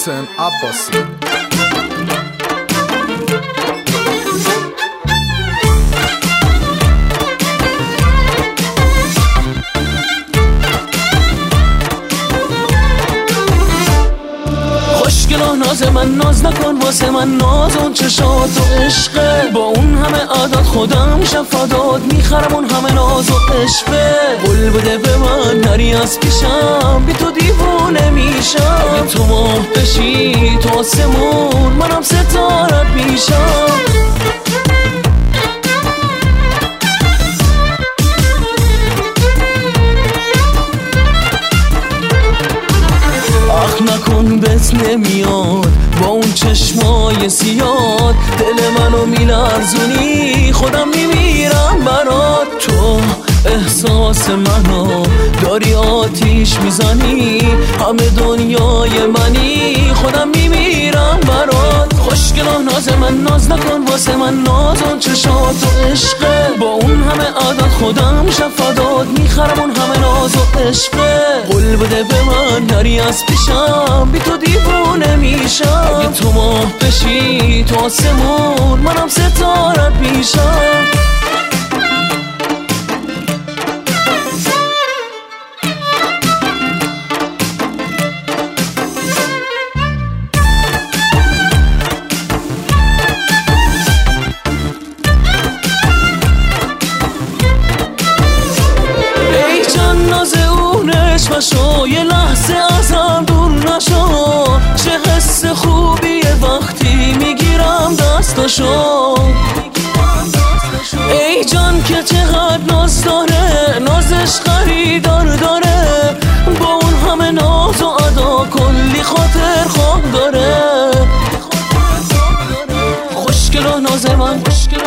حسین عباسی. خوشگلا ناز من ناز نکن واسه من ناز، اون چشات و عشقه، با اون همه عادت خودم شفا داد، میخرم اون همه ناز و عشقه. قول بده به من نری از پیشم، بی تو دیوونه میشم، اگه تو ماه بشی تو آسمون منم ستارت میشم. نکن بهت نمیاد با اون چشمای سیاد، دل منو میلرزونی خودم میمیرم برات. تو احساس منو داری آتیش میزنی، همه دنیای منی خودم میمیرم برات. خوشگلا ناز من ناز نکن واسه من ناز، اون چشات و عشقه، با اون همه عادت خودم شفا داد، میخرم اون همه ناز و عشقه. قول بده به من نری از پیشم، بی تو دیوونه میشم، اگه تو ماه بشی تو آسمون منم ستارت میشم. بشو یه لحظه ازم دور نشو، چه حس خوبیه وقتی میگیرم دستاشو. ای جان که چقدر ناز داره، نازش خریدار داره، با اون همه ناز و ادا کلی خاطر خواه داره. خوشگلا ناز من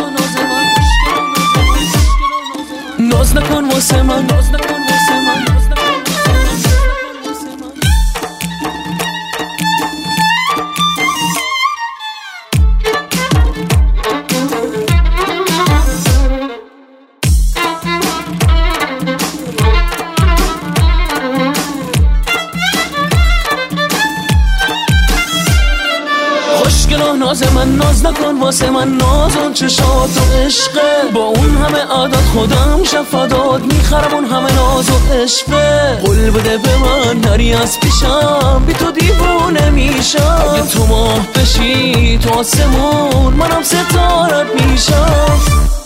ناز نکن واسه من، ناز نکن واسه من. خوشگلا ناز من ناز نکن واسه من ناز، اون چشات و عشقه، با اون همه عادت خودم شفا داد، میخرم اون همه ناز و عشقه. قول بده به من نری از پیشم، بی تو دیوونه میشم، اگه تو ماه بشی تو آسمون منم ستارت میشم.